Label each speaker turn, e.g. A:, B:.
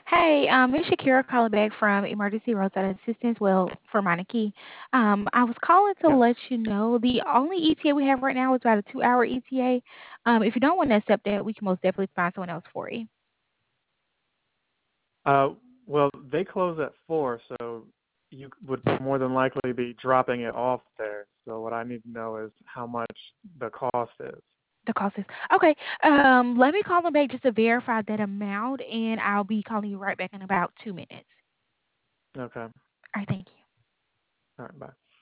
A: Hey, it's Shakira calling back from Emergency Roadside Assistance. Well, for Monarchy. I was calling to
B: Yeah.
A: let you know the only ETA we have right now is about a 2-hour ETA. If you don't want to accept that, we can most definitely find someone else for you.
B: Uh, well, they close at 4, so you would more than likely be dropping it off there. So what I need to know is how much the cost is.
A: The cost is okay. Let me call them back just to verify that amount, and I'll be calling you right back in about 2 minutes.
B: Okay.
A: All right, thank you.
B: All right. Bye.